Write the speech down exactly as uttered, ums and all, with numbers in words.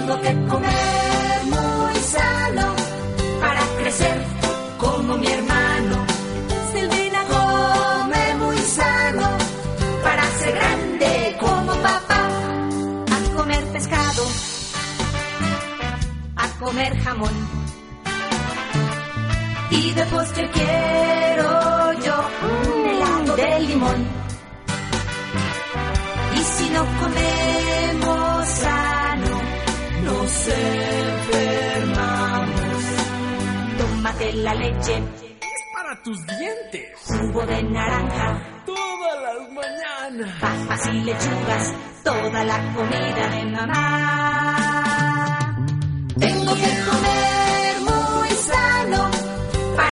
Tengo que comer muy sano para crecer como mi hermano. Silvina come muy sano para ser grande como papá. A comer pescado, a comer jamón. Y de postre quiero yo un helado de limón. Y si no comemos sano, nos enfermamos. Tómate la leche, es para tus dientes. Jugo de naranja, todas las mañanas. Papas y lechugas, toda la comida de mamá. Tengo que comer